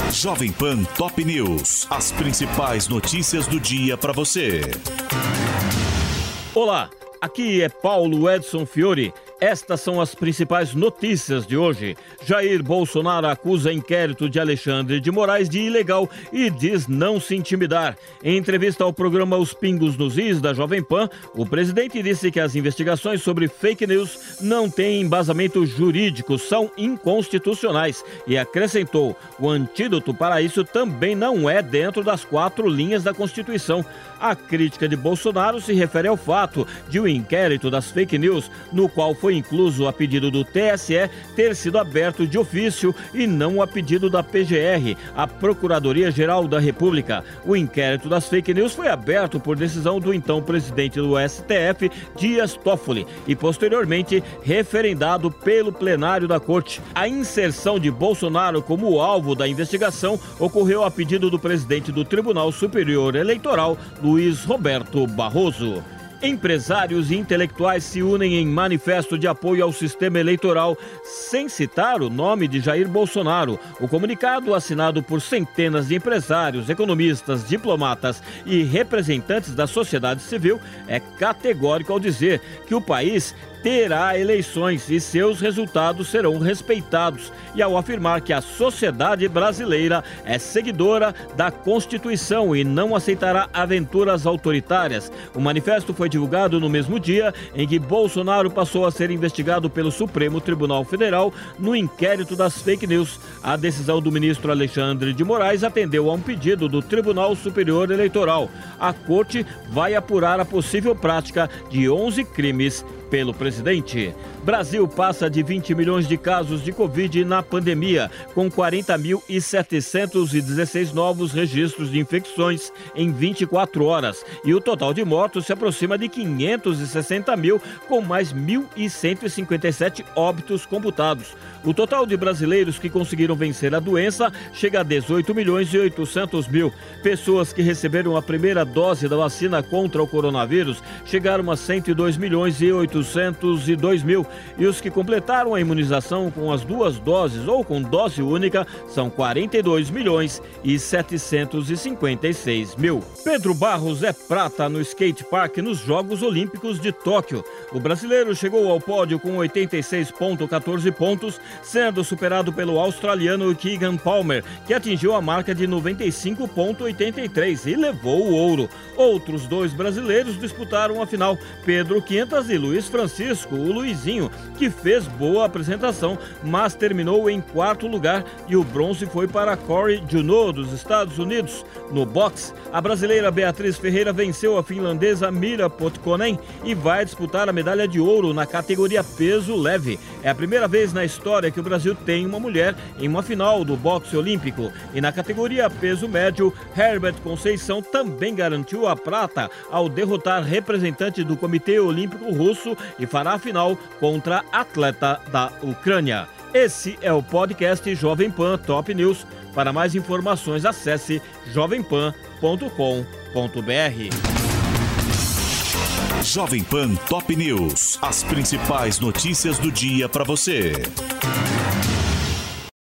Jovem Pan Top News. As principais notícias do dia para você. Olá, aqui é Paulo Edson Fiore. Estas são as principais notícias de hoje. Jair Bolsonaro acusa inquérito de Alexandre de Moraes de ilegal e diz não se intimidar. Em entrevista ao programa Os Pingos nos Is da Jovem Pan, o presidente disse que as investigações sobre fake news não têm embasamento jurídico, são inconstitucionais e acrescentou: o antídoto para isso também não é dentro das 4 linhas da Constituição. A crítica de Bolsonaro se refere ao fato de o inquérito das fake news, no qual foi incluso a pedido do TSE, ter sido aberto de ofício e não a pedido da PGR, a Procuradoria-Geral da República. O inquérito das fake news foi aberto por decisão do então presidente do STF, Dias Toffoli, e posteriormente referendado pelo plenário da Corte. A inserção de Bolsonaro como alvo da investigação ocorreu a pedido do presidente do Tribunal Superior Eleitoral, Luiz Roberto Barroso. Empresários e intelectuais se unem em manifesto de apoio ao sistema eleitoral, sem citar o nome de Jair Bolsonaro. O comunicado, assinado por centenas de empresários, economistas, diplomatas e representantes da sociedade civil, é categórico ao dizer que o país terá eleições e seus resultados serão respeitados, e ao afirmar que a sociedade brasileira é seguidora da Constituição e não aceitará aventuras autoritárias. O manifesto foi divulgado no mesmo dia em que Bolsonaro passou a ser investigado pelo Supremo Tribunal Federal no inquérito das fake news. A decisão do ministro Alexandre de Moraes atendeu a um pedido do Tribunal Superior Eleitoral. A Corte vai apurar a possível prática de 11 crimes pelo presidente. Brasil passa de 20 milhões de casos de Covid na pandemia, com 40.716 novos registros de infecções em 24 horas. E o total de mortos se aproxima de 560 mil, com mais 1.157 óbitos computados. O total de brasileiros que conseguiram vencer a doença chega a 18 milhões e 800 mil. Pessoas que receberam a primeira dose da vacina contra o coronavírus chegaram a 102 milhões e 802 mil. E os que completaram a imunização com as 2 doses ou com dose única são 42 milhões e 756 mil. Pedro Barros é prata no skate park nos Jogos Olímpicos de Tóquio. O brasileiro chegou ao pódio com 86,14 pontos, sendo superado pelo australiano Keegan Palmer, que atingiu a marca de 95,83 e levou o ouro. Outros 2 brasileiros disputaram a final, Pedro Quintas e Luiz Francisco, o Luizinho, que fez boa apresentação, mas terminou em 4º lugar, e o bronze foi para Corey Junot, dos Estados Unidos. No boxe, a brasileira Beatriz Ferreira venceu a finlandesa Mira Potkonen e vai disputar a medalha de ouro na categoria peso leve. É a primeira vez na história que o Brasil tem uma mulher em uma final do boxe olímpico. E na categoria peso médio, Herbert Conceição também garantiu a prata ao derrotar representante do Comitê Olímpico Russo e fará a final contra atleta da Ucrânia. Esse é o podcast Jovem Pan Top News. Para mais informações, acesse jovempan.com.br. Jovem Pan Top News. As principais notícias do dia para você.